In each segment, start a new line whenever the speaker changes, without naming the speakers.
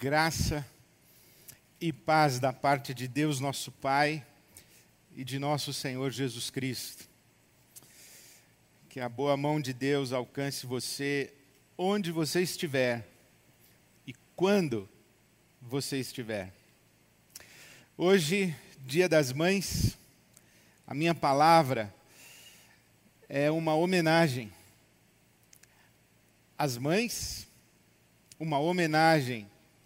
Graça e paz da parte de Deus nosso Pai e de nosso Senhor Jesus Cristo. Que a boa mão de Deus alcance você onde você estiver e quando você estiver. Hoje, Dia das Mães, a minha palavra é uma homenagem às mães, uma homenagem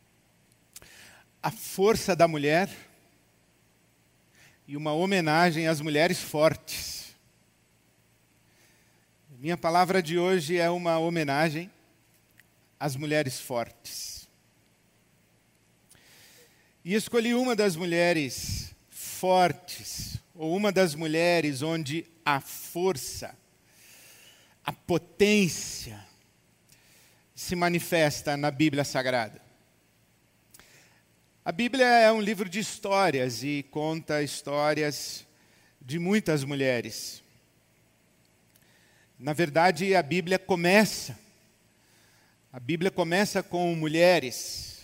à força da mulher e uma homenagem às mulheres fortes. Minha palavra de hoje é uma homenagem às mulheres fortes. E escolhi uma das mulheres fortes, ou uma das mulheres onde a força, a potência se manifesta na Bíblia Sagrada. A Bíblia é um livro de histórias e conta histórias de muitas mulheres. Na verdade, a Bíblia começa com mulheres.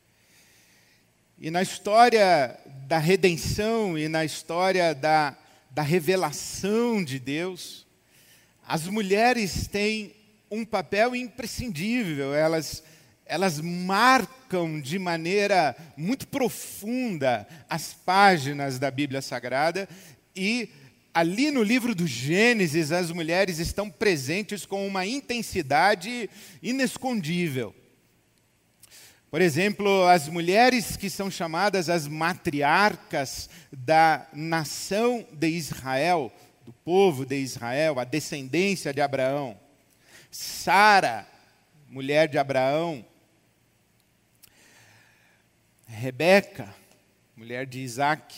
E na história da redenção e na história da revelação de Deus, as mulheres têm um papel imprescindível. Elas marcam de maneira muito profunda as páginas da Bíblia Sagrada e ali no livro do Gênesis as mulheres estão presentes com uma intensidade inescondível. Por exemplo, as mulheres que são chamadas as matriarcas da nação de Israel, do povo de Israel, a descendência de Abraão. Sara, mulher de Abraão. Rebeca, mulher de Isaac.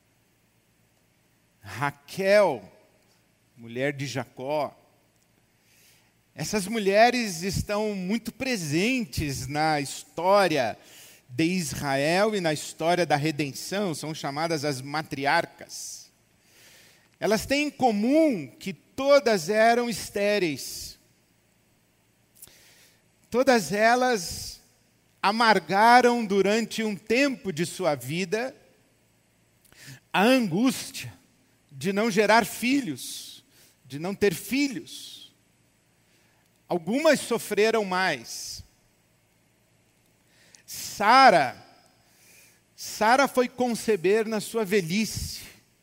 Raquel, mulher de Jacó. Essas mulheres estão muito presentes na história de Israel e na história da redenção, são chamadas as matriarcas. Elas têm em comum que todas eram estéreis. Todas elas amargaram durante um tempo de sua vida a angústia de não gerar filhos, de não ter filhos. Algumas sofreram mais. Sara foi conceber na sua velhice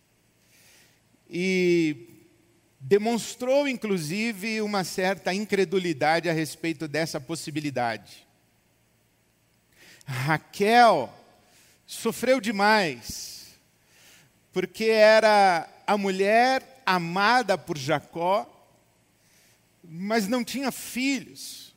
e demonstrou, inclusive, uma certa incredulidade a respeito dessa possibilidade. Raquel sofreu demais, porque era a mulher amada por Jacó, mas não tinha filhos.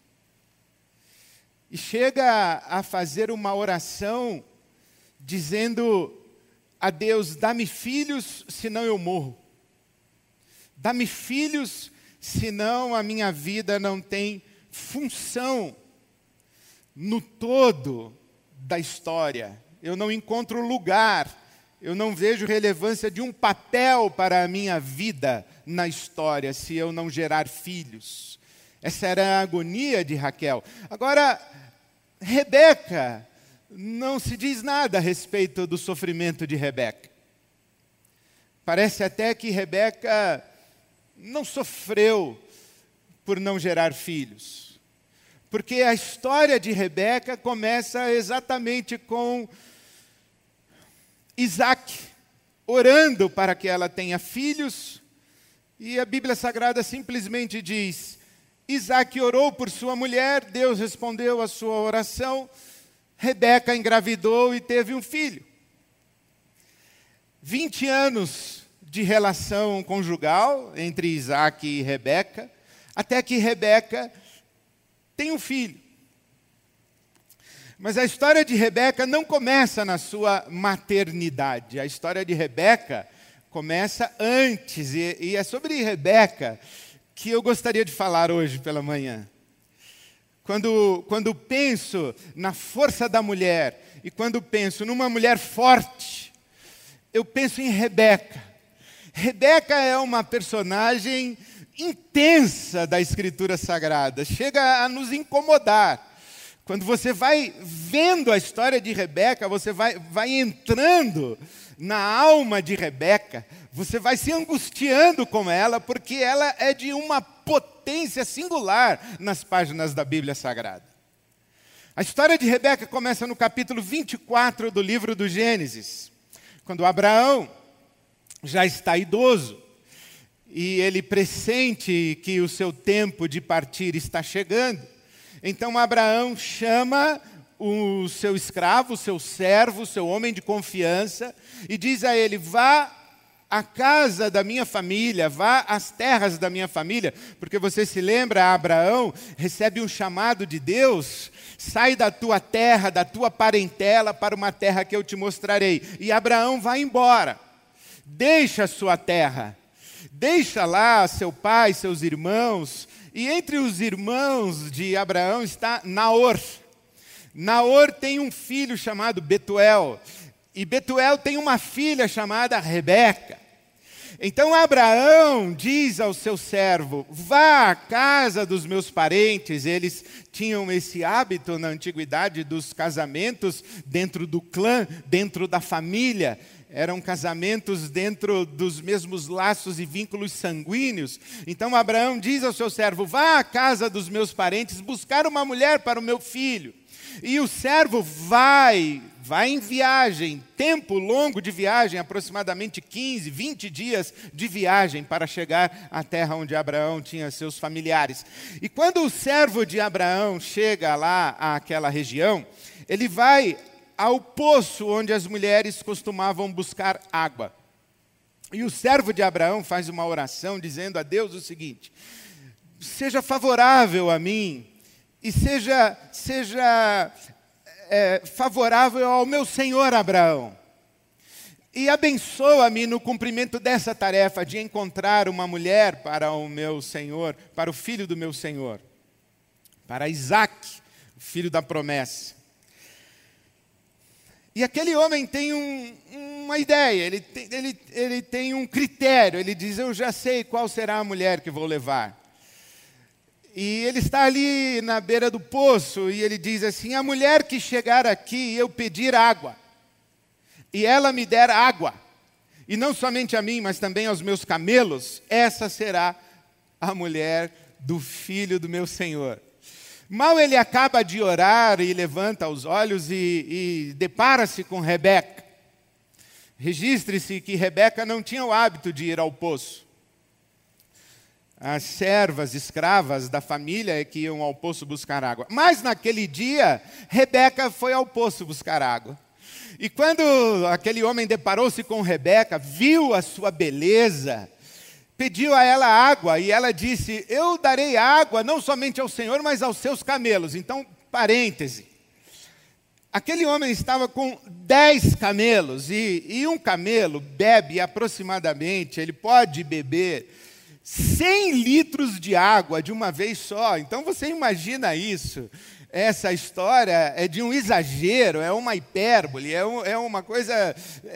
E chega a fazer uma oração dizendo a Deus: dá-me filhos, senão eu morro. Dá-me filhos, senão a minha vida não tem função no todo da história. Eu não encontro lugar, eu não vejo relevância de um papel para a minha vida na história se eu não gerar filhos. Essa era a agonia de Raquel. Agora, Rebeca, não se diz nada a respeito do sofrimento de Rebeca. Parece até que Rebeca não sofreu por não gerar filhos. Porque a história de Rebeca começa exatamente com Isaac orando para que ela tenha filhos. E a Bíblia Sagrada simplesmente diz: Isaac orou por sua mulher, Deus respondeu a sua oração, Rebeca engravidou e teve um filho. 20 anos de relação conjugal entre Isaac e Rebeca, até que Rebeca tem um filho. Mas a história de Rebeca não começa na sua maternidade. A história de Rebeca começa antes. E é sobre Rebeca que eu gostaria de falar hoje pela manhã. Quando penso na força da mulher e quando penso numa mulher forte, eu penso em Rebeca. Rebeca é uma personagem intensa da Escritura Sagrada. Chega a nos incomodar. Quando você vai vendo a história de Rebeca, você vai entrando na alma de Rebeca, você vai se angustiando com ela, porque ela é de uma potência singular nas páginas da Bíblia Sagrada. A história de Rebeca começa no capítulo 24 do livro do Gênesis, quando Abraão já está idoso, e ele pressente que o seu tempo de partir está chegando. Então Abraão chama o seu escravo, o seu servo, o seu homem de confiança, e diz a ele: vá à casa da minha família, vá às terras da minha família, porque você se lembra, Abraão recebe um chamado de Deus: sai da tua terra, da tua parentela, para uma terra que eu te mostrarei. E Abraão vai embora, deixa a sua terra, deixa lá seu pai, seus irmãos. E entre os irmãos de Abraão está Naor. Naor tem um filho chamado Betuel. E Betuel tem uma filha chamada Rebeca. Então Abraão diz ao seu servo: vá à casa dos meus parentes. Eles tinham esse hábito na antiguidade dos casamentos dentro do clã, dentro da família. Eram casamentos dentro dos mesmos laços e vínculos sanguíneos. Então Abraão diz ao seu servo: vá à casa dos meus parentes buscar uma mulher para o meu filho. E o servo vai em viagem, tempo longo de viagem, aproximadamente 15, 20 dias de viagem para chegar à terra onde Abraão tinha seus familiares. E quando o servo de Abraão chega lá àquela região, ele vai ao poço onde as mulheres costumavam buscar água. E o servo de Abraão faz uma oração dizendo a Deus o seguinte: seja favorável a mim e seja favorável ao meu senhor Abraão. E abençoa-me no cumprimento dessa tarefa de encontrar uma mulher para o meu senhor, para o filho do meu senhor, para Isaque, o filho da promessa. E aquele homem tem uma ideia, ele tem um critério. Ele diz: eu já sei qual será a mulher que vou levar. E ele está ali na beira do poço e ele diz assim: a mulher que chegar aqui e eu pedir água, e ela me der água, e não somente a mim, mas também aos meus camelos, essa será a mulher do filho do meu senhor. Mal ele acaba de orar e levanta os olhos e depara-se com Rebeca. Registre-se que Rebeca não tinha o hábito de ir ao poço. As servas, escravas da família é que iam ao poço buscar água. Mas naquele dia, Rebeca foi ao poço buscar água. E quando aquele homem deparou-se com Rebeca, viu a sua beleza, pediu a ela água, e ela disse: eu darei água não somente ao Senhor, mas aos seus camelos. Então, parêntese. Aquele homem estava com 10 camelos, e um camelo bebe aproximadamente, ele pode beber 100 litros de água de uma vez só. Então você imagina isso. Essa história é de um exagero, é uma hipérbole, é uma coisa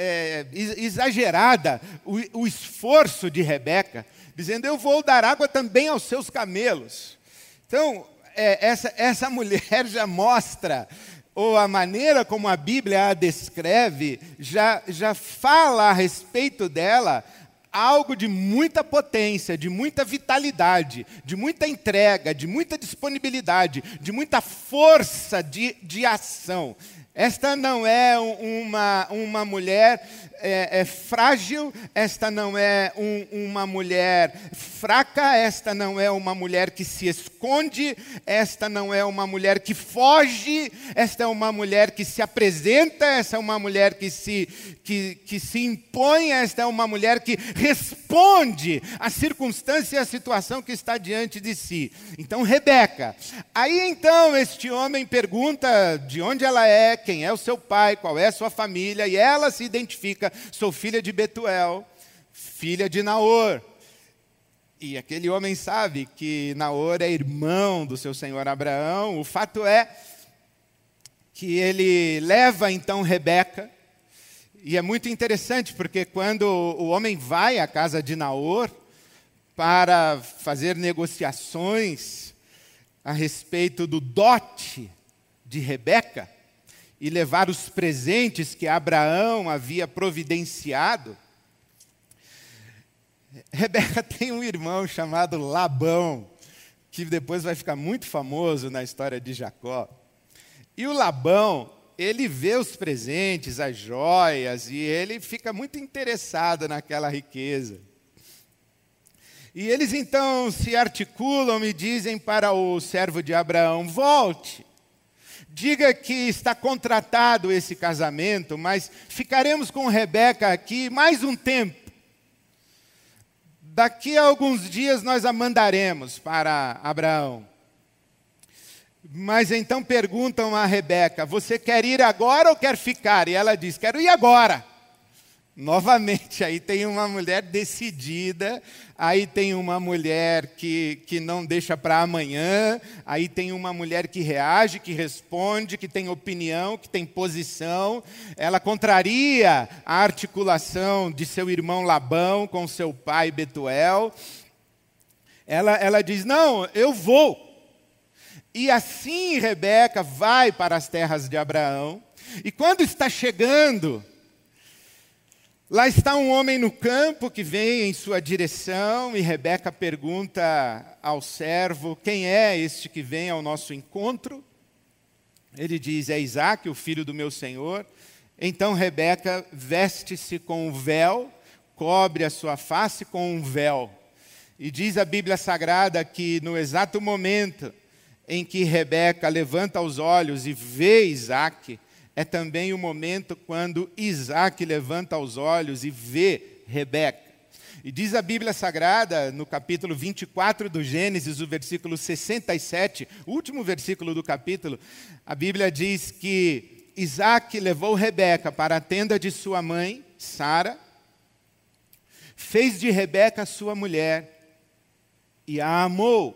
exagerada. O esforço de Rebeca, dizendo: eu vou dar água também aos seus camelos. Então, essa mulher já mostra, ou a maneira como a Bíblia a descreve, já fala a respeito dela algo de muita potência, de muita vitalidade, de muita entrega, de muita disponibilidade, de muita força de ação. Esta não é uma mulher frágil, esta não é uma mulher fraca, esta não é uma mulher que se esconde, esta não é uma mulher que foge, esta é uma mulher que se apresenta, esta é uma mulher que se impõe, esta é uma mulher que responde à circunstância e à situação que está diante de si. Então, Rebeca. Aí então este homem pergunta de onde ela é, quem é o seu pai, qual é a sua família, e ela se identifica: sou filha de Betuel, filha de Naor. E aquele homem sabe que Naor é irmão do seu senhor Abraão. O fato é que ele leva então Rebeca, e é muito interessante porque quando o homem vai à casa de Naor para fazer negociações a respeito do dote de Rebeca e levar os presentes que Abraão havia providenciado, Rebeca tem um irmão chamado Labão, que depois vai ficar muito famoso na história de Jacó. E o Labão, ele vê os presentes, as joias, e ele fica muito interessado naquela riqueza. E eles então se articulam e dizem para o servo de Abraão: volte, diga que está contratado esse casamento, mas ficaremos com Rebeca aqui mais um tempo. Daqui a alguns dias nós a mandaremos para Abraão. Mas então perguntam a Rebeca: você quer ir agora ou quer ficar? E ela diz: quero ir agora. Novamente, aí tem uma mulher decidida, aí tem uma mulher que não deixa para amanhã, aí tem uma mulher que reage, que responde, que tem opinião, que tem posição. Ela contraria a articulação de seu irmão Labão com seu pai Betuel. Ela diz: não, eu vou. E assim Rebeca vai para as terras de Abraão, e quando está chegando, lá está um homem no campo que vem em sua direção, e Rebeca pergunta ao servo: quem é este que vem ao nosso encontro? Ele diz: é Isaque, o filho do meu senhor. Então Rebeca veste-se com um véu, cobre a sua face com um véu. E diz a Bíblia Sagrada que no exato momento em que Rebeca levanta os olhos e vê Isaque, é também o momento quando Isaque levanta os olhos e vê Rebeca. E diz a Bíblia Sagrada, no capítulo 24 do Gênesis, o versículo 67, o último versículo do capítulo, a Bíblia diz que Isaque levou Rebeca para a tenda de sua mãe, Sara, fez de Rebeca sua mulher e a amou.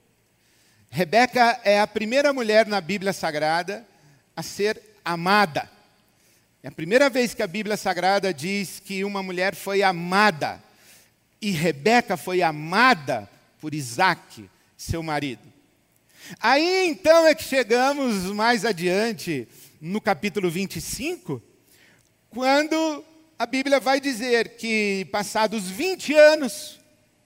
Rebeca é a primeira mulher na Bíblia Sagrada a ser amada. É a primeira vez que a Bíblia Sagrada diz que uma mulher foi amada. E Rebeca foi amada por Isaque, seu marido. Aí então é que chegamos mais adiante, no capítulo 25, quando a Bíblia vai dizer que, passados 20 anos,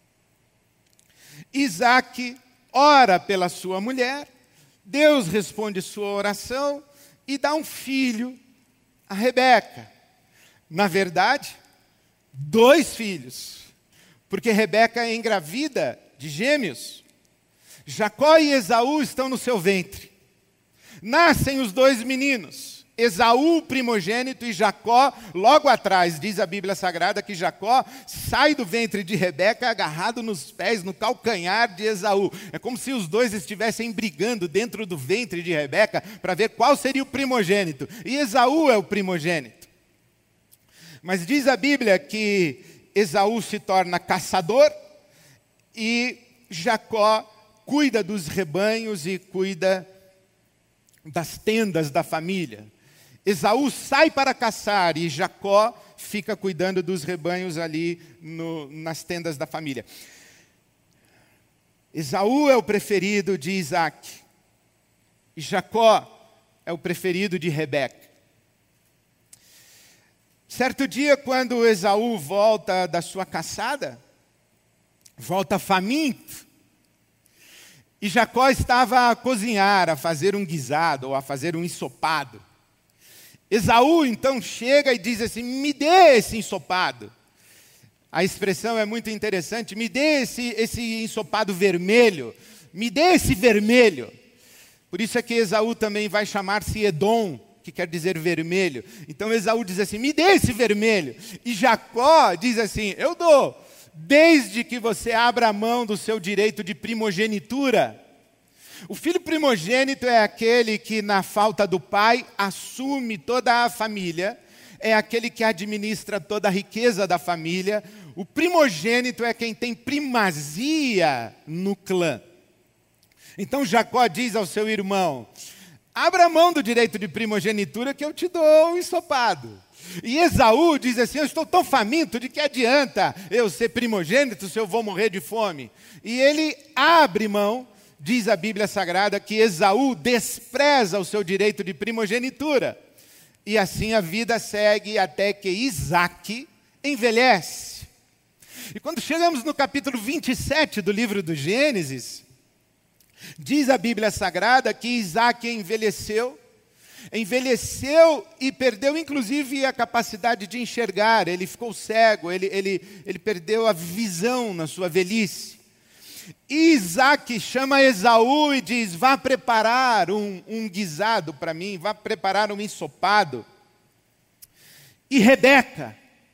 Isaque ora pela sua mulher, Deus responde sua oração e dá um filho a Rebeca. Na verdade, 2 filhos, porque Rebeca é engravida de gêmeos. Jacó e Esaú estão no seu ventre. Nascem os 2 meninos, Esaú, primogênito, e Jacó, logo atrás. Diz a Bíblia Sagrada que Jacó sai do ventre de Rebeca agarrado nos pés, no calcanhar de Esaú. É como se os 2 estivessem brigando dentro do ventre de Rebeca para ver qual seria o primogênito. E Esaú é o primogênito. Mas diz a Bíblia que Esaú se torna caçador e Jacó cuida dos rebanhos e cuida das tendas da família. Esaú sai para caçar e Jacó fica cuidando dos rebanhos ali nas tendas da família. Esaú é o preferido de Isaque e Jacó é o preferido de Rebeca. Certo dia, quando Esaú volta da sua caçada, volta faminto, e Jacó estava a cozinhar, a fazer um guisado ou a fazer um ensopado. Esaú então chega e diz assim: me dê esse ensopado. A expressão é muito interessante: me dê esse ensopado vermelho, me dê esse vermelho. Por isso é que Esaú também vai chamar-se Edom, que quer dizer vermelho. Então Esaú diz assim: me dê esse vermelho. E Jacó diz assim: eu dou, desde que você abra a mão do seu direito de primogenitura. O filho primogênito é aquele que, na falta do pai, assume toda a família, é aquele que administra toda a riqueza da família. O primogênito é quem tem primazia no clã. Então Jacó diz ao seu irmão: abra a mão do direito de primogenitura que eu te dou um ensopado. E Esaú diz assim: eu estou tão faminto, de que adianta eu ser primogênito se eu vou morrer de fome? E ele abre mão diz a Bíblia Sagrada que Esaú despreza o seu direito de primogenitura. E assim a vida segue até que Isaque envelhece. E quando chegamos no capítulo 27 do livro do Gênesis, diz a Bíblia Sagrada que Isaque envelheceu e perdeu inclusive a capacidade de enxergar. Ele ficou cego, ele perdeu a visão na sua velhice. E Isaque chama Esaú e diz: vá preparar um guisado para mim, vá preparar um ensopado. E Rebeca,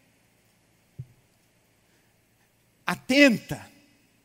atenta,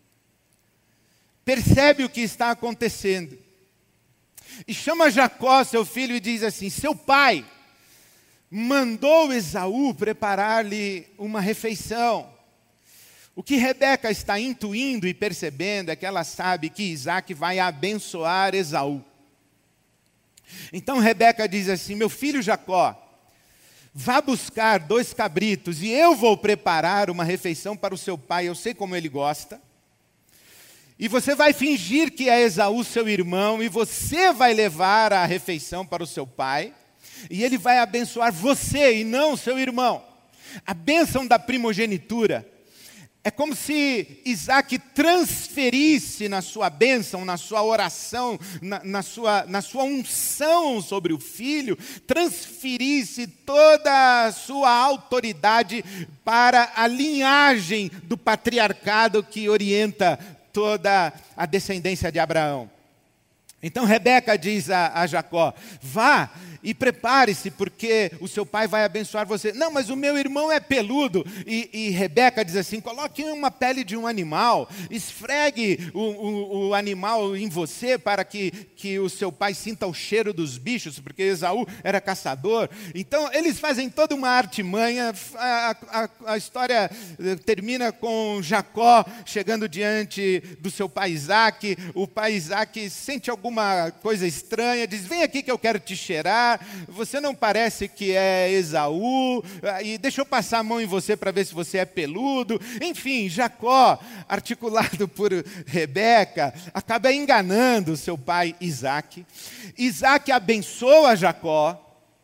percebe o que está acontecendo. E chama Jacó, seu filho, e diz assim: seu pai mandou Esaú preparar-lhe uma refeição. O que Rebeca está intuindo e percebendo é que ela sabe que Isaque vai abençoar Esaú. Então Rebeca diz assim: meu filho Jacó, vá buscar 2 cabritos e eu vou preparar uma refeição para o seu pai, eu sei como ele gosta. E você vai fingir que é Esaú, seu irmão, e você vai levar a refeição para o seu pai, e ele vai abençoar você e não seu irmão. A bênção da primogenitura é como se Isaque transferisse na sua bênção, na sua oração, na sua unção sobre o filho, transferisse toda a sua autoridade para a linhagem do patriarcado que orienta toda a descendência de Abraão. Então Rebeca diz a Jacó: vá e prepare-se, porque o seu pai vai abençoar você. Não, mas o meu irmão é peludo. E Rebeca diz assim: coloque uma pele de um animal, esfregue o animal em você para que o seu pai sinta o cheiro dos bichos, porque Esaú era caçador. Então eles fazem toda uma artimanha. A história termina com Jacó chegando diante do seu pai Isaque. O pai Isaque sente alguma coisa estranha, diz: vem aqui que eu quero te cheirar. Você não parece que é Esaú, e deixa eu passar a mão em você para ver se você é peludo. Enfim, Jacó, articulado por Rebeca, acaba enganando seu pai Isaque. Isaque abençoa Jacó,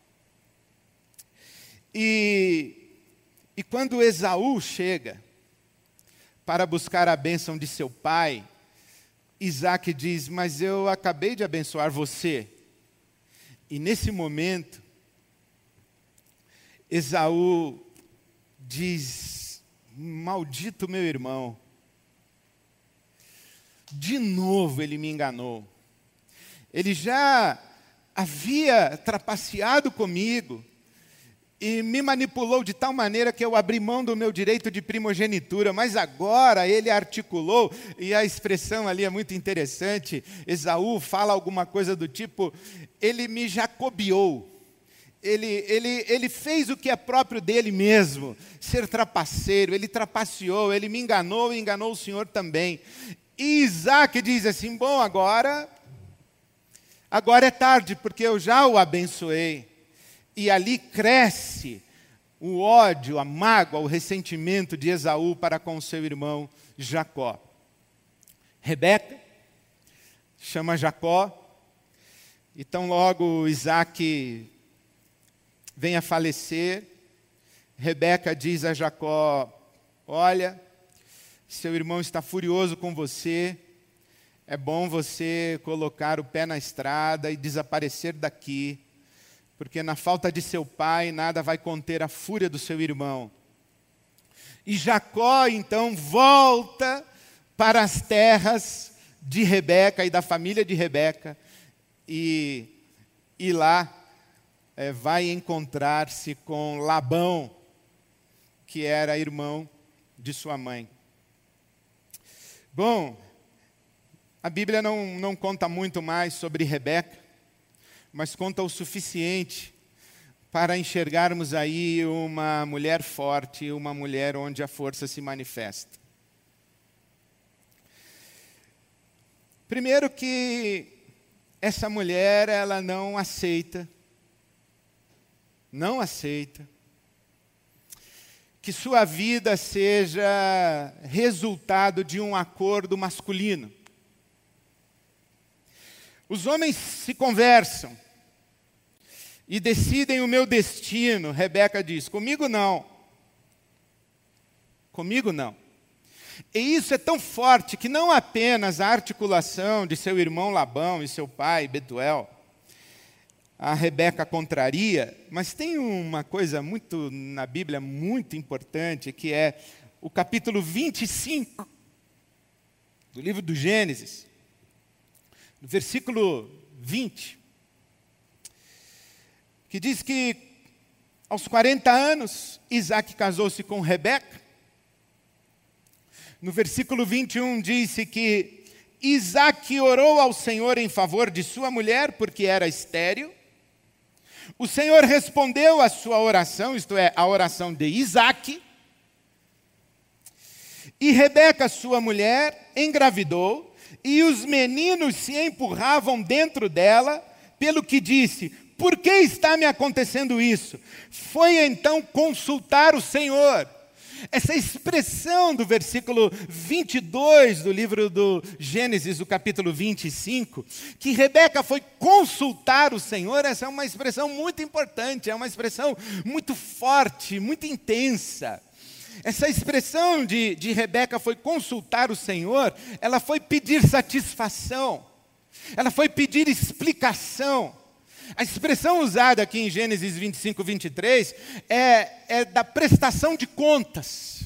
e quando Esaú chega para buscar a bênção de seu pai, Isaque diz: mas eu acabei de abençoar você. E nesse momento, Esaú diz: maldito meu irmão, de novo ele me enganou. Ele já havia trapaceado comigo e me manipulou de tal maneira que eu abri mão do meu direito de primogenitura, mas agora ele articulou, e a expressão ali é muito interessante. Esaú fala alguma coisa do tipo: ele me jacobiou, ele fez o que é próprio dele mesmo, ser trapaceiro, ele trapaceou, ele me enganou e enganou o Senhor também. E Isaque diz assim: bom, agora é tarde, porque eu já o abençoei. E ali cresce o ódio, a mágoa, o ressentimento de Esaú para com seu irmão Jacó. Rebeca chama Jacó, e tão logo Isaque vem a falecer, Rebeca diz a Jacó: olha, seu irmão está furioso com você, é bom você colocar o pé na estrada e desaparecer daqui, porque na falta de seu pai, nada vai conter a fúria do seu irmão. E Jacó, então, volta para as terras de Rebeca e da família de Rebeca, e lá vai encontrar-se com Labão, que era irmão de sua mãe. Bom, a Bíblia não conta muito mais sobre Rebeca, mas conta o suficiente para enxergarmos aí uma mulher forte, uma mulher onde a força se manifesta. Primeiro que essa mulher, ela não aceita que sua vida seja resultado de um acordo masculino. Os homens se conversam e decidem o meu destino. Rebeca diz: comigo não. Comigo não. E isso é tão forte que não apenas a articulação de seu irmão Labão e seu pai Betuel a Rebeca contraria, mas tem uma coisa muito na Bíblia muito importante, que é o capítulo 25 do livro do Gênesis, no versículo 20, que diz que aos 40 anos Isaac casou-se com Rebeca. No versículo 21 disse que Isaac orou ao Senhor em favor de sua mulher, porque era estéril. O Senhor respondeu à sua oração, isto é, a oração de Isaac. E Rebeca, sua mulher, engravidou, e os meninos se empurravam dentro dela, pelo que disse: por que está me acontecendo isso? Foi então consultar o Senhor. Essa expressão do versículo 22 do livro do Gênesis, do capítulo 25, que Rebeca foi consultar o Senhor, essa é uma expressão muito importante, é uma expressão muito forte, muito intensa. Essa expressão de Rebeca foi consultar o Senhor, ela foi pedir satisfação, ela foi pedir explicação. A expressão usada aqui em Gênesis 25, 23 é da prestação de contas.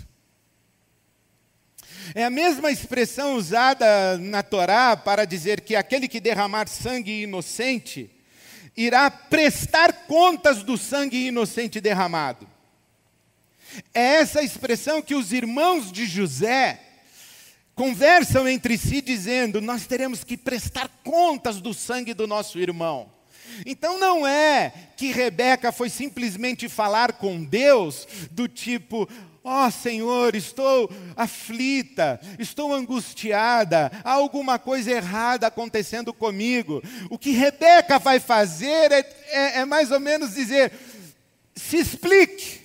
É a mesma expressão usada na Torá para dizer que aquele que derramar sangue inocente irá prestar contas do sangue inocente derramado. É essa expressão que os irmãos de José conversam entre si dizendo: nós teremos que prestar contas do sangue do nosso irmão. Então não é que Rebeca foi simplesmente falar com Deus do tipo: ó Senhor, estou aflita, estou angustiada, há alguma coisa errada acontecendo comigo. O que Rebeca vai fazer é mais ou menos dizer: se explique.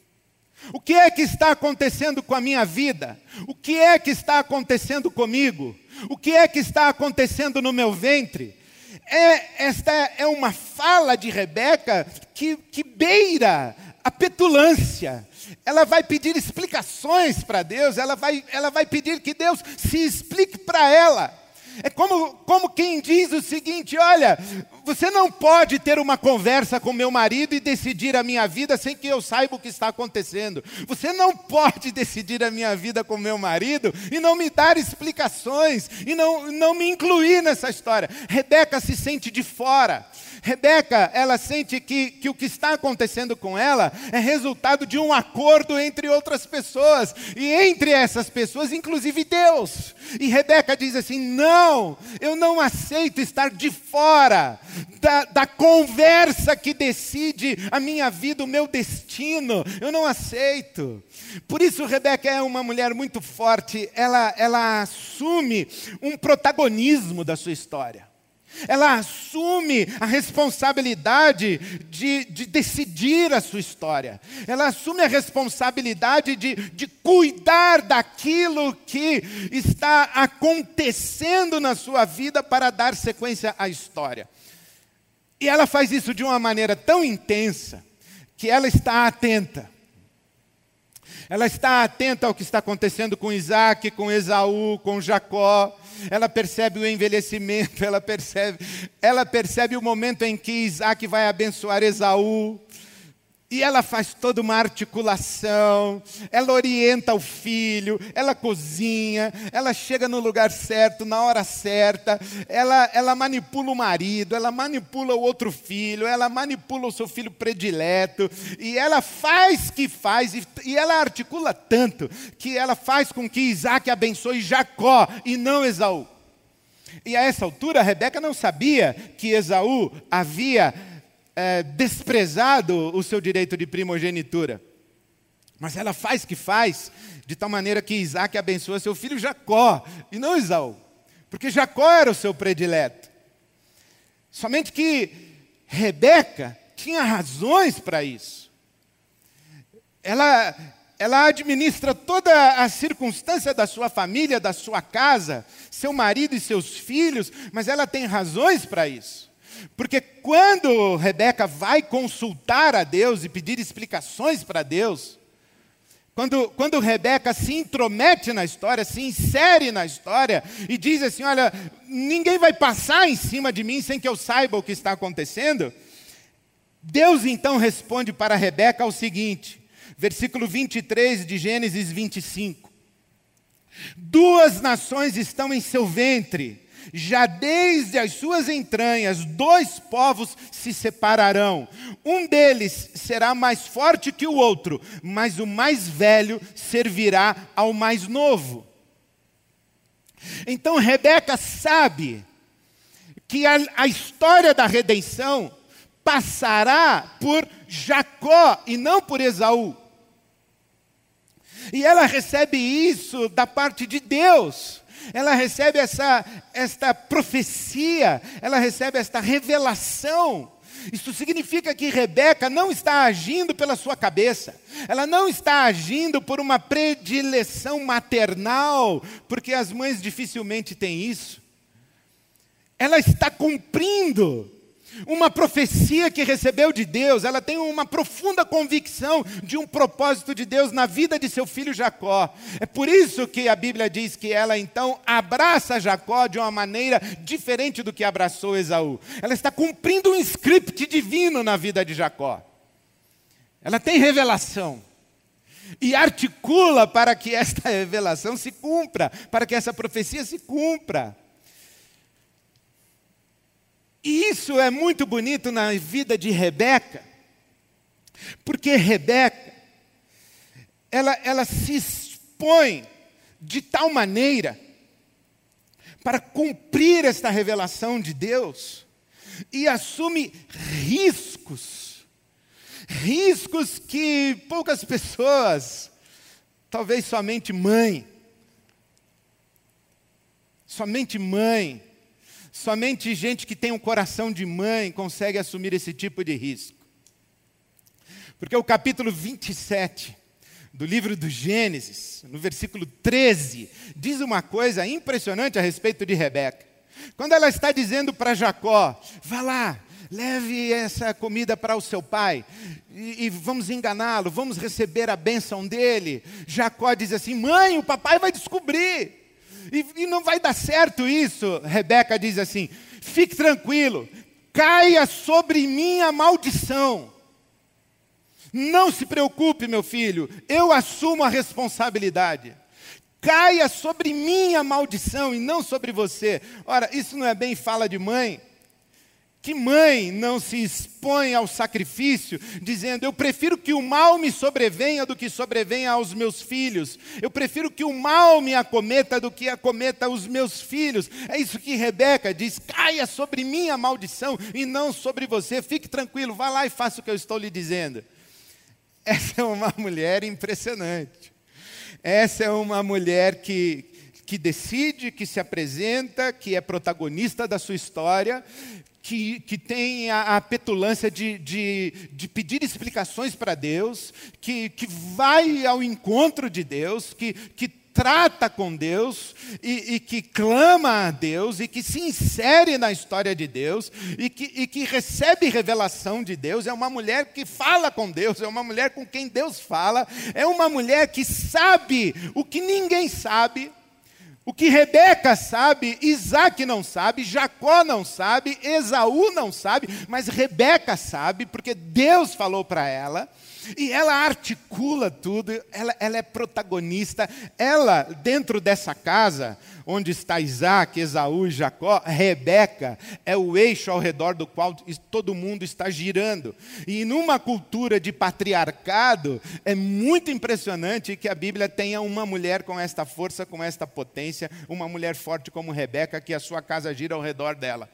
O que é que está acontecendo com a minha vida? O que é que está acontecendo comigo? O que é que está acontecendo no meu ventre? Esta é uma fala de Rebeca que beira a petulância. Ela vai pedir explicações para Deus, ela vai pedir que Deus se explique para ela. É como quem diz o seguinte: olha, você não pode ter uma conversa com meu marido e decidir a minha vida sem que eu saiba o que está acontecendo. Você não pode decidir a minha vida com meu marido e não me dar explicações, e não me incluir nessa história. Rebeca se sente de fora. Rebeca, ela sente que o que está acontecendo com ela é resultado de um acordo entre outras pessoas, e entre essas pessoas, inclusive Deus. E Rebeca diz assim: não, eu não aceito estar de fora da conversa que decide a minha vida, o meu destino. Eu não aceito. Por isso Rebeca é uma mulher muito forte, ela assume um protagonismo da sua história. Ela assume a responsabilidade de decidir a sua história. Ela assume a responsabilidade de cuidar daquilo que está acontecendo na sua vida para dar sequência à história. E ela faz isso de uma maneira tão intensa que ela está atenta. Ela está atenta ao que está acontecendo com Isaac, com Esaú, com Jacó. Ela percebe o envelhecimento, ela percebe o momento em que Isaac vai abençoar Esaú. E ela faz toda uma articulação, ela orienta o filho, ela cozinha, ela chega no lugar certo, na hora certa, ela manipula o marido, ela manipula o outro filho, ela manipula o seu filho predileto, e ela faz que faz, e ela articula tanto, que ela faz com que Isaac abençoe Jacó e não Esaú. E a essa altura, Rebeca não sabia que Esaú havia desprezado o seu direito de primogenitura. Mas ela faz que faz, de tal maneira que Isaac abençoa seu filho Jacó, e não Esaú. Porque Jacó era o seu predileto. Somente que Rebeca tinha razões para isso. Ela ela administra toda a circunstância da sua família, da sua casa, seu marido e seus filhos, mas ela tem razões para isso. Porque quando Rebeca vai consultar a Deus e pedir explicações para Deus, quando Rebeca se intromete na história, se insere na história e diz assim, olha, ninguém vai passar em cima de mim sem que eu saiba o que está acontecendo, Deus então responde para Rebeca o seguinte, versículo 23 de Gênesis 25. 2 nações estão em seu ventre, já desde as suas entranhas 2 povos se separarão. Um deles será mais forte que o outro, mas o mais velho servirá ao mais novo. Então Rebeca sabe que a história da redenção passará por Jacó e não por Esaú. E ela recebe isso da parte de Deus. Ela recebe esta profecia, ela recebe esta revelação. Isso significa que Rebeca não está agindo pela sua cabeça. Ela não está agindo por uma predileção maternal, porque as mães dificilmente têm isso. Ela está cumprindo uma profecia que recebeu de Deus, ela tem uma profunda convicção de um propósito de Deus na vida de seu filho Jacó. É por isso que a Bíblia diz que ela então abraça Jacó de uma maneira diferente do que abraçou Esaú. Ela está cumprindo um script divino na vida de Jacó. Ela tem revelação e articula para que esta revelação se cumpra, para que essa profecia se cumpra. E isso é muito bonito na vida de Rebeca, porque Rebeca, ela se expõe de tal maneira para cumprir esta revelação de Deus e assume riscos que poucas pessoas, talvez somente mãe, somente gente que tem um coração de mãe consegue assumir esse tipo de risco. Porque o capítulo 27 do livro do Gênesis, no versículo 13, diz uma coisa impressionante a respeito de Rebeca. Quando ela está dizendo para Jacó, vá lá, leve essa comida para o seu pai e vamos enganá-lo, vamos receber a bênção dele. Jacó diz assim, mãe, o papai vai descobrir. E não vai dar certo isso. Rebeca diz assim, fique tranquilo, caia sobre mim a maldição. Não se preocupe, meu filho, eu assumo a responsabilidade. Caia sobre mim a maldição e não sobre você. Ora, isso não é bem fala de mãe? Que mãe não se expõe ao sacrifício, dizendo, eu prefiro que o mal me sobrevenha do que sobrevenha aos meus filhos. Eu prefiro que o mal me acometa do que acometa os meus filhos. É isso que Rebeca diz, caia sobre mim a maldição e não sobre você. Fique tranquilo, vá lá e faça o que eu estou lhe dizendo. Essa é uma mulher impressionante. Essa é uma mulher que decide, que se apresenta, que é protagonista da sua história, que tem a petulância de pedir explicações para Deus, que vai ao encontro de Deus, que trata com Deus e que clama a Deus e que se insere na história de Deus e que recebe revelação de Deus. É uma mulher que fala com Deus, é uma mulher com quem Deus fala, é uma mulher que sabe o que ninguém sabe. O que Rebeca sabe, Isaac não sabe, Jacó não sabe, Esaú não sabe, mas Rebeca sabe, porque Deus falou para ela, e ela articula tudo, ela é protagonista. Ela, dentro dessa casa, onde está Isaac, Esaú e Jacó, Rebeca é o eixo ao redor do qual todo mundo está girando. E numa cultura de patriarcado, é muito impressionante que a Bíblia tenha uma mulher com esta força, com esta potência, uma mulher forte como Rebeca, que a sua casa gira ao redor dela.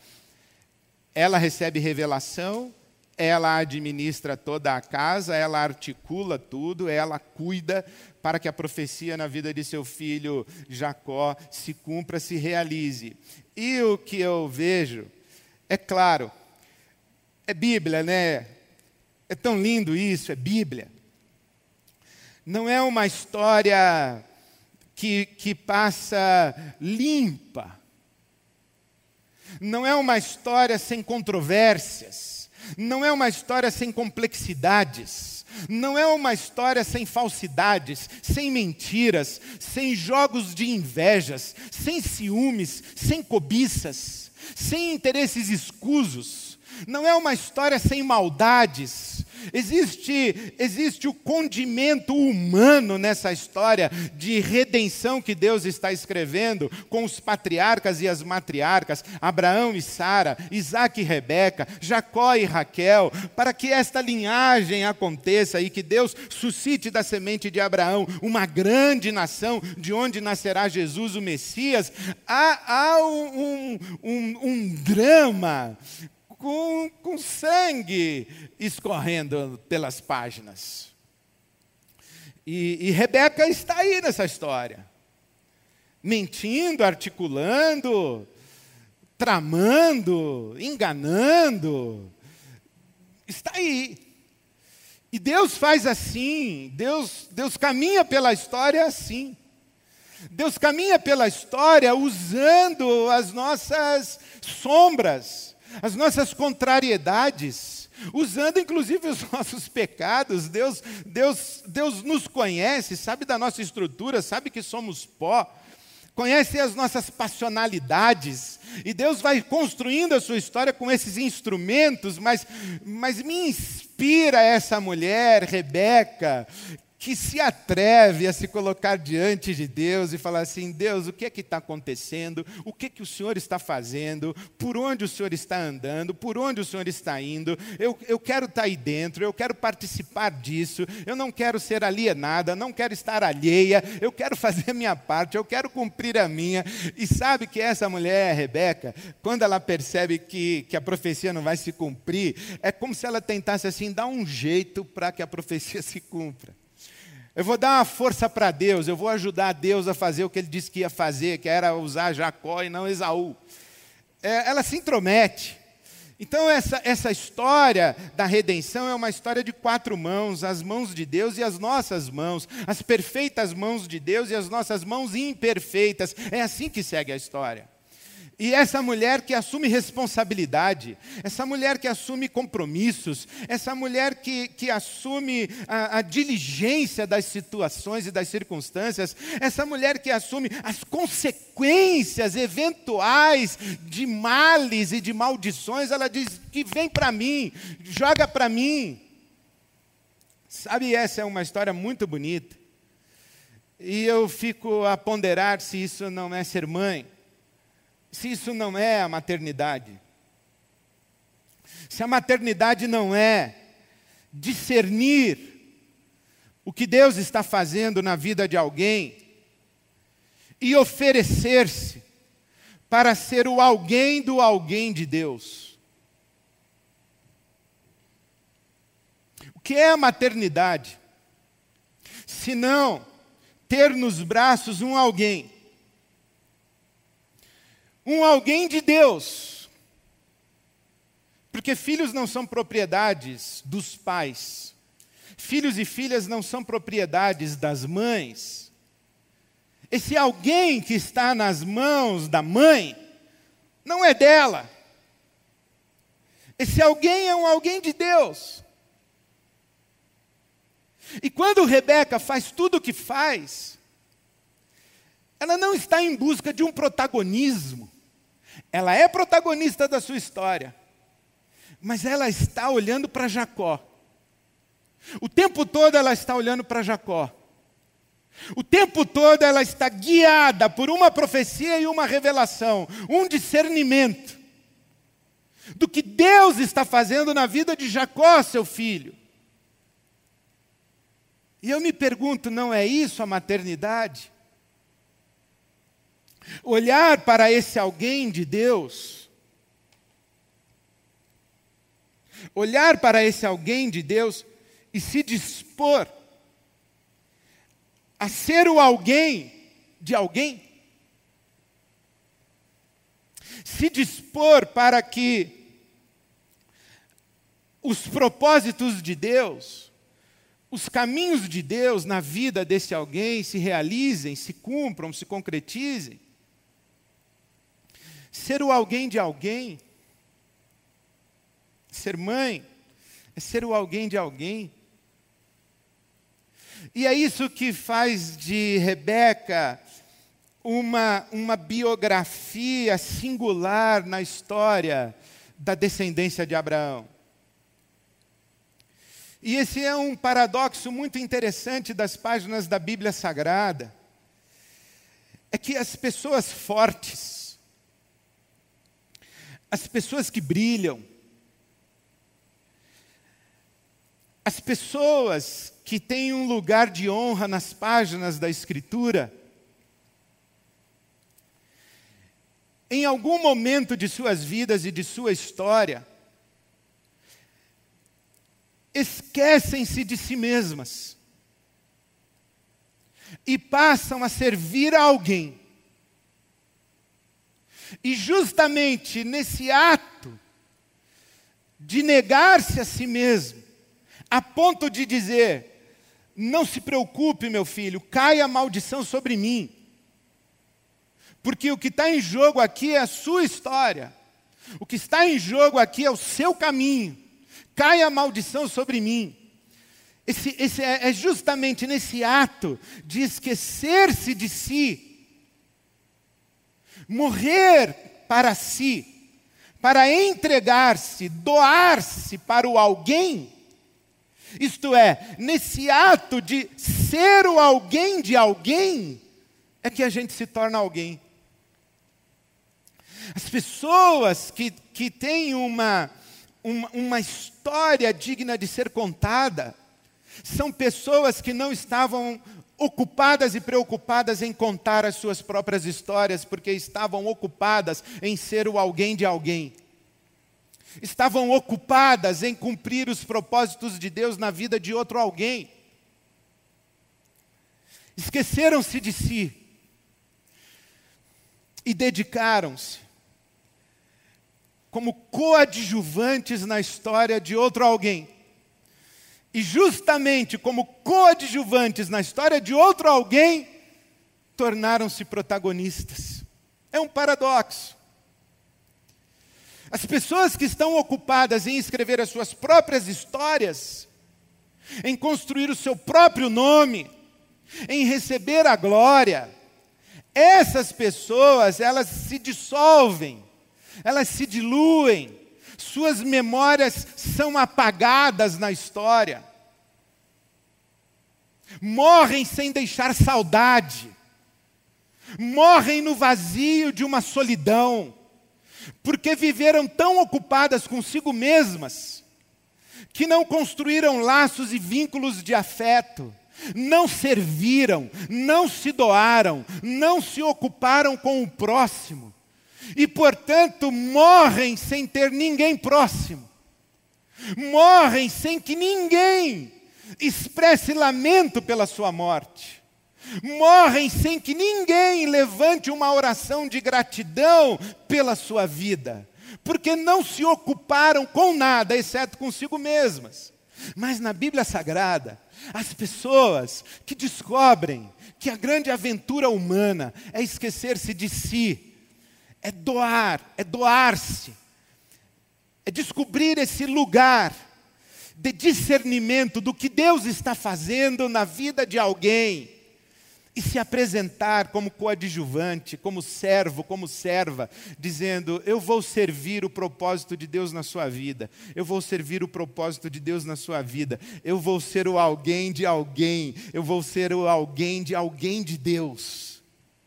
Ela recebe revelação, ela administra toda a casa, ela articula tudo, ela cuida para que a profecia na vida de seu filho Jacó se cumpra, se realize. E o que eu vejo, é claro, é Bíblia, né? É tão lindo isso, é Bíblia. Não é uma história que passa limpa. Não é uma história sem controvérsias. Não é uma história sem complexidades. Não é uma história sem falsidades, sem mentiras, sem jogos de invejas, sem ciúmes, sem cobiças, sem interesses escusos. Não é uma história sem maldades. Existe o condimento humano nessa história de redenção que Deus está escrevendo com os patriarcas e as matriarcas, Abraão e Sara, Isaac e Rebeca, Jacó e Raquel, para que esta linhagem aconteça e que Deus suscite da semente de Abraão uma grande nação, de onde nascerá Jesus, o Messias. Há um drama com sangue escorrendo pelas páginas. E Rebeca está aí nessa história, mentindo, articulando, tramando, enganando. Está aí. E Deus faz assim, Deus caminha pela história assim. Deus caminha pela história usando as nossas sombras, as nossas contrariedades, usando inclusive os nossos pecados. Deus nos conhece, sabe da nossa estrutura, sabe que somos pó, conhece as nossas passionalidades, e Deus vai construindo a sua história com esses instrumentos, mas me inspira essa mulher, Rebeca, que se atreve a se colocar diante de Deus e falar assim: Deus, o que é que está acontecendo? O que é que o Senhor está fazendo? Por onde o Senhor está andando? Por onde o Senhor está indo? Eu quero estar aí dentro, eu quero participar disso, eu não quero ser alienada, não quero estar alheia, eu quero fazer a minha parte, eu quero cumprir a minha. E sabe que essa mulher, Rebeca, quando ela percebe que a profecia não vai se cumprir, é como se ela tentasse assim, dar um jeito para que a profecia se cumpra. Eu vou dar uma força para Deus, eu vou ajudar Deus a fazer o que Ele disse que ia fazer, que era usar Jacó e não Esaú. Ela se intromete. Então essa história da redenção é uma história de 4 mãos, as mãos de Deus e as nossas mãos, as perfeitas mãos de Deus e as nossas mãos imperfeitas. É assim que segue a história. E essa mulher que assume responsabilidade, essa mulher que assume compromissos, essa mulher que assume a diligência das situações e das circunstâncias, essa mulher que assume as consequências eventuais de males e de maldições, ela diz que vem para mim, joga para mim. Sabe, essa é uma história muito bonita. E eu fico a ponderar se isso não é ser mãe. Se isso não é a maternidade, se a maternidade não é discernir o que Deus está fazendo na vida de alguém e oferecer-se para ser o alguém do alguém de Deus. O que é a maternidade? Se não ter nos braços um alguém de Deus, porque filhos não são propriedades dos pais, filhos e filhas não são propriedades das mães. Esse alguém que está nas mãos da mãe, não é dela. Esse alguém é um alguém de Deus. E quando Rebeca faz tudo o que faz, ela não está em busca de um protagonismo. Ela é protagonista da sua história, mas ela está olhando para Jacó. O tempo todo ela está olhando para Jacó. O tempo todo ela está guiada por uma profecia e uma revelação, um discernimento do que Deus está fazendo na vida de Jacó, seu filho. E eu me pergunto, não é isso a maternidade? Olhar para esse alguém de Deus, olhar para esse alguém de Deus e se dispor a ser o alguém de alguém, se dispor para que os propósitos de Deus os caminhos de Deus na vida desse alguém se realizem, se cumpram, se concretizem. Ser o alguém de alguém, ser mãe, é ser o alguém de alguém. E é isso que faz de Rebeca uma biografia singular na história da descendência de Abraão. E esse é um paradoxo muito interessante das páginas da Bíblia Sagrada. É que as pessoas fortes, as pessoas que brilham, as pessoas que têm um lugar de honra nas páginas da Escritura, em algum momento de suas vidas e de sua história, esquecem-se de si mesmas e passam a servir a alguém. E justamente nesse ato de negar-se a si mesmo, a ponto de dizer: não se preocupe, meu filho, caia a maldição sobre mim. Porque o que está em jogo aqui é a sua história. O que está em jogo aqui é o seu caminho. Caia a maldição sobre mim. É justamente nesse ato de esquecer-se de si, morrer para si, para entregar-se, doar-se para o alguém. Isto é, nesse ato de ser o alguém de alguém, é que a gente se torna alguém. As pessoas que têm uma história digna de ser contada, são pessoas que não estavam ocupadas e preocupadas em contar as suas próprias histórias, porque estavam ocupadas em ser o alguém de alguém. Estavam ocupadas em cumprir os propósitos de Deus na vida de outro alguém. Esqueceram-se de si e dedicaram-se como coadjuvantes na história de outro alguém. E justamente como coadjuvantes na história de outro alguém, tornaram-se protagonistas. É um paradoxo. As pessoas que estão ocupadas em escrever as suas próprias histórias, em construir o seu próprio nome, em receber a glória, essas pessoas, elas se dissolvem, elas se diluem, suas memórias são apagadas na história, morrem sem deixar saudade, morrem no vazio de uma solidão, porque viveram tão ocupadas consigo mesmas, que não construíram laços e vínculos de afeto, não serviram, não se doaram, não se ocuparam com o próximo, e portanto morrem sem ter ninguém próximo, morrem sem que ninguém expresse lamento pela sua morte, morrem sem que ninguém levante uma oração de gratidão pela sua vida, porque não se ocuparam com nada, exceto consigo mesmas. Mas na Bíblia Sagrada, as pessoas que descobrem que a grande aventura humana é esquecer-se de si, é doar-se, é descobrir esse lugar de discernimento do que Deus está fazendo na vida de alguém, e se apresentar como coadjuvante, como servo, como serva, dizendo: eu vou servir o propósito de Deus na sua vida, eu vou servir o propósito de Deus na sua vida, eu vou ser o alguém de alguém, eu vou ser o alguém de Deus.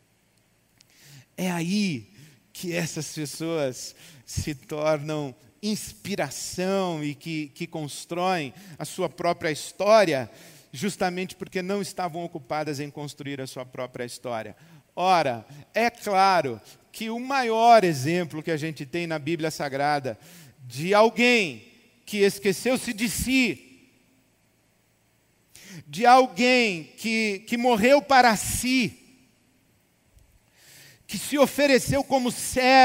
É aí que essas pessoas se tornam inspiração e que constroem a sua própria história, justamente porque não estavam ocupadas em construir a sua própria história. Ora, é claro que o maior exemplo que a gente tem na Bíblia Sagrada de alguém que esqueceu-se de si, de alguém que morreu para si, que se ofereceu como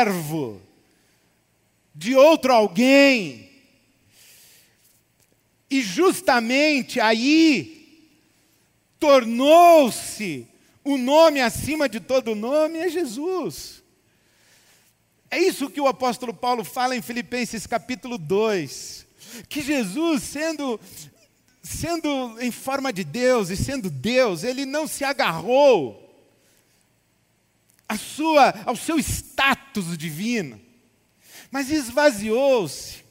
servo de outro alguém, E justamente aí tornou-se o nome acima de todo nome é Jesus. É isso que o apóstolo Paulo fala em Filipenses capítulo 2. Que Jesus, sendo em forma de Deus e sendo Deus, ele não se agarrou ao seu status divino, mas esvaziou-se.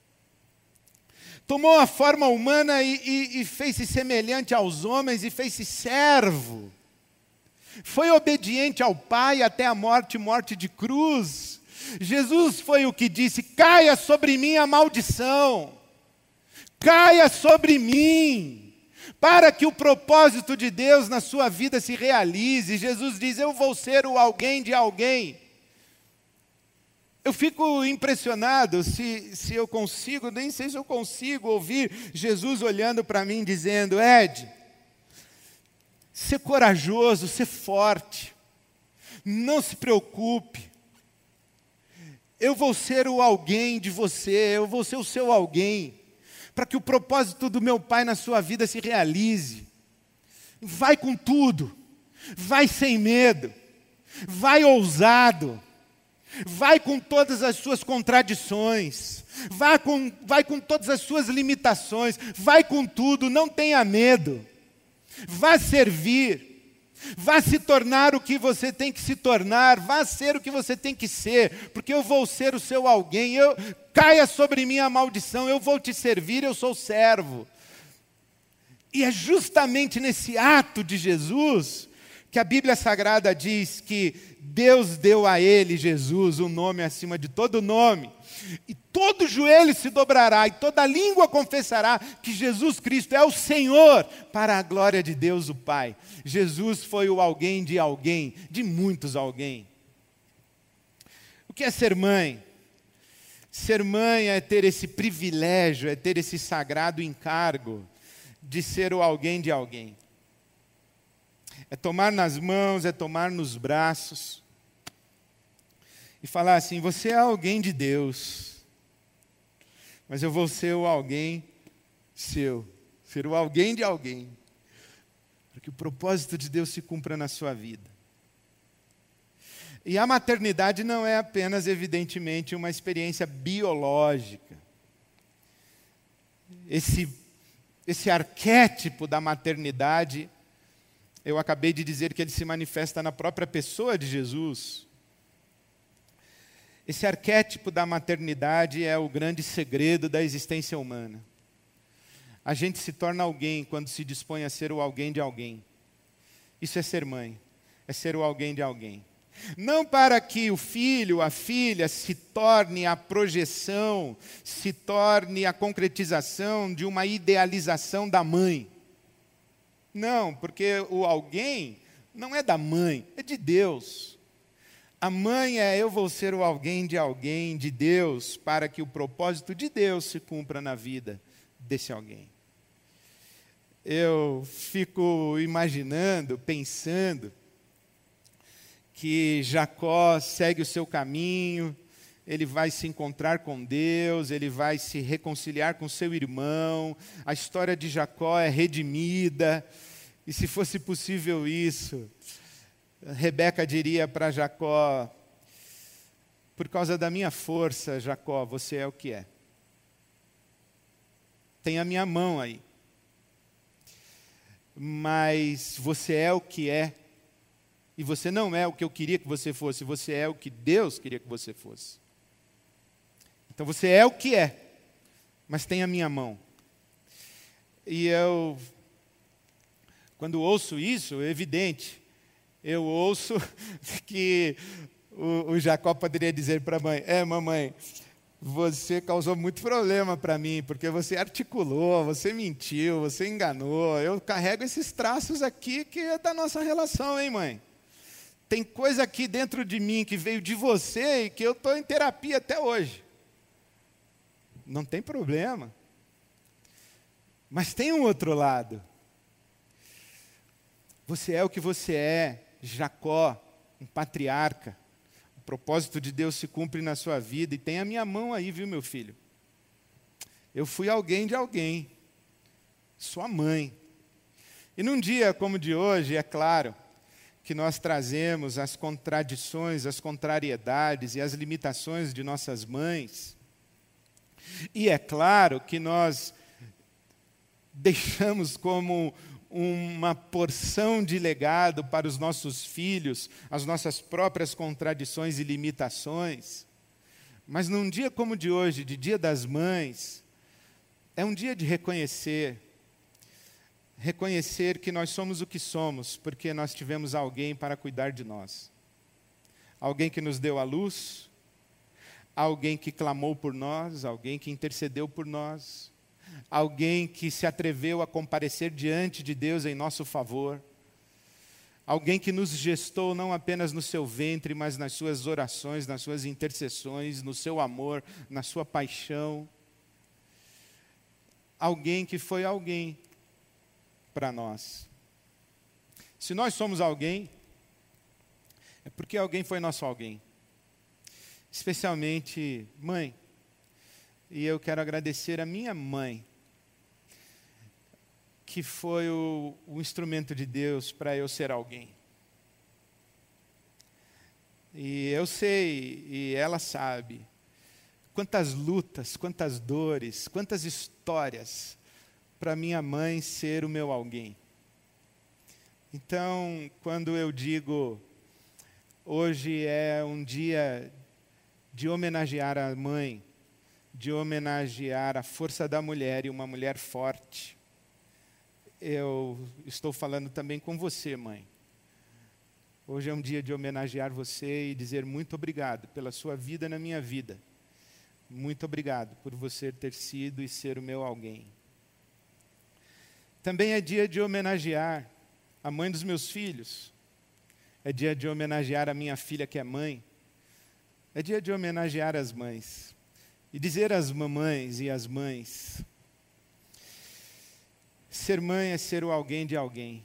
Tomou a forma humana e fez-se semelhante aos homens e fez-se servo. Foi obediente ao Pai até a morte de cruz. Jesus foi o que disse: caia sobre mim a maldição, caia sobre mim, para que o propósito de Deus na sua vida se realize. Jesus diz: eu vou ser o alguém de alguém. Eu fico impressionado se eu consigo, nem sei se eu consigo ouvir Jesus olhando para mim dizendo: Ed, ser corajoso, ser forte, não se preocupe, eu vou ser o alguém de você, eu vou ser o seu alguém, para que o propósito do meu Pai na sua vida se realize. Vai com tudo, vai sem medo, vai ousado, vai com todas as suas contradições, vai com todas as suas limitações, vai com tudo, não tenha medo, vá servir, vá se tornar o que você tem que se tornar, vá ser o que você tem que ser, porque eu vou ser o seu alguém, caia sobre mim a maldição, eu vou te servir, eu sou servo. E é justamente nesse ato de Jesus que a Bíblia Sagrada diz que Deus deu a ele, Jesus, um nome acima de todo nome. E todo joelho se dobrará e toda língua confessará que Jesus Cristo é o Senhor, para a glória de Deus o Pai. Jesus foi o alguém, de muitos alguém. O que é ser mãe? Ser mãe é ter esse privilégio, é ter esse sagrado encargo de ser o alguém de alguém. É tomar nas mãos, é tomar nos braços e falar assim: você é alguém de Deus, mas eu vou ser o alguém seu, ser o alguém de alguém, para que o propósito de Deus se cumpra na sua vida. E a maternidade não é apenas, evidentemente, uma experiência biológica. Esse arquétipo da maternidade, eu acabei de dizer que ele se manifesta na própria pessoa de Jesus. Esse arquétipo da maternidade é o grande segredo da existência humana. A gente se torna alguém quando se dispõe a ser o alguém de alguém. Isso é ser mãe, é ser o alguém de alguém. Não para que o filho, a filha, se torne a projeção, se torne a concretização de uma idealização da mãe. Não, porque o alguém não é da mãe, é de Deus. A mãe é: eu vou ser o alguém de Deus, para que o propósito de Deus se cumpra na vida desse alguém. Eu fico imaginando, pensando, que Jacó segue o seu caminho, ele vai se encontrar com Deus, ele vai se reconciliar com seu irmão, a história de Jacó é redimida, e se fosse possível isso, Rebeca diria para Jacó: por causa da minha força, Jacó, você é o que é. Tem a minha mão aí. Mas você é o que é. E você não é o que eu queria que você fosse, você é o que Deus queria que você fosse. Então você é o que é, mas tem a minha mão. E eu, quando ouço isso, é evidente, eu ouço que o Jacó poderia dizer para a mãe: mamãe, você causou muito problema para mim, porque você articulou, você mentiu, você enganou. Eu carrego esses traços aqui que é da nossa relação, hein, mãe? Tem coisa aqui dentro de mim que veio de você e que eu estou em terapia até hoje. Não tem problema. Mas tem um outro lado. Você é o que você é, Jacó, um patriarca. O propósito de Deus se cumpre na sua vida. E tem a minha mão aí, viu, meu filho? Eu fui alguém de alguém. sua mãe. E num dia como o de hoje, é claro que nós trazemos as contradições, as contrariedades e as limitações de nossas mães. E é claro que nós deixamos como uma porção de legado para os nossos filhos, as nossas próprias contradições e limitações. Mas num dia como o de hoje, de Dia das Mães, é um dia de reconhecer que nós somos o que somos, porque nós tivemos alguém para cuidar de nós. Alguém que nos deu a luz, alguém que clamou por nós, alguém que intercedeu por nós, alguém que se atreveu a comparecer diante de Deus em nosso favor, alguém que nos gestou não apenas no seu ventre, mas nas suas orações, nas suas intercessões, no seu amor, na sua paixão. Alguém que foi alguém para nós. Se nós somos alguém, é porque alguém foi nosso alguém. Especialmente mãe. E eu quero agradecer a minha mãe, que foi o instrumento de Deus para eu ser alguém. E eu sei, e ela sabe, quantas lutas, quantas dores, quantas histórias para minha mãe ser o meu alguém. Então, quando eu digo, hoje é um dia de homenagear a mãe, de homenagear a força da mulher e uma mulher forte, eu estou falando também com você, mãe. Hoje é um dia de homenagear você e dizer muito obrigado pela sua vida na minha vida. Muito obrigado por você ter sido e ser o meu alguém. Também é dia de homenagear a mãe dos meus filhos. É dia de homenagear a minha filha que é mãe. É dia de homenagear as mães. E dizer às mamães e às mães: ser mãe é ser o alguém de alguém.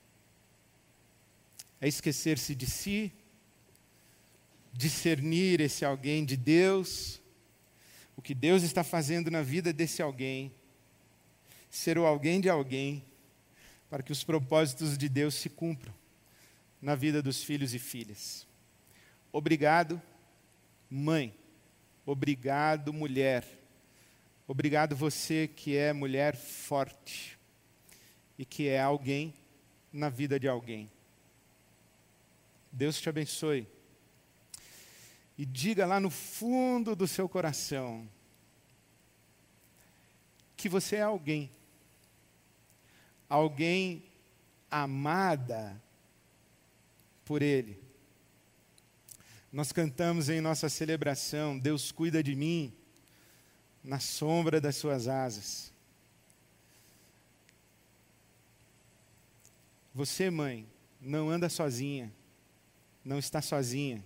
É esquecer-se de si, discernir esse alguém de Deus, o que Deus está fazendo na vida desse alguém, ser o alguém de alguém, para que os propósitos de Deus se cumpram na vida dos filhos e filhas. Obrigado, mãe. Obrigado, mulher. Obrigado você que é mulher forte e que é alguém na vida de alguém. Deus te abençoe. E diga lá no fundo do seu coração que você é alguém. Alguém amada por Ele. Nós cantamos em nossa celebração: Deus cuida de mim na sombra das suas asas. Você, mãe, não anda sozinha, não está sozinha,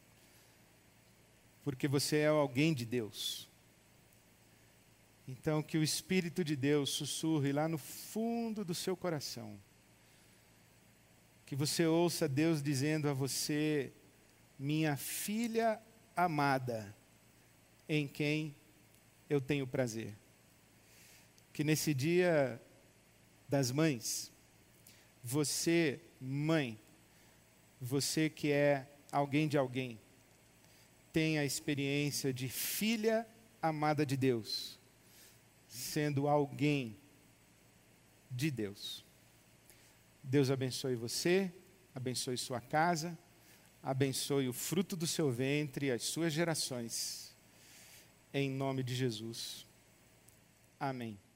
porque você é alguém de Deus. Então, que o Espírito de Deus sussurre lá no fundo do seu coração, que você ouça Deus dizendo a você: minha filha amada, em quem eu tenho prazer. Que nesse dia das mães, você, mãe, você que é alguém de alguém, tenha a experiência de filha amada de Deus, sendo alguém de Deus. Deus abençoe você, abençoe sua casa, abençoe o fruto do seu ventre e as suas gerações. Em nome de Jesus. Amém.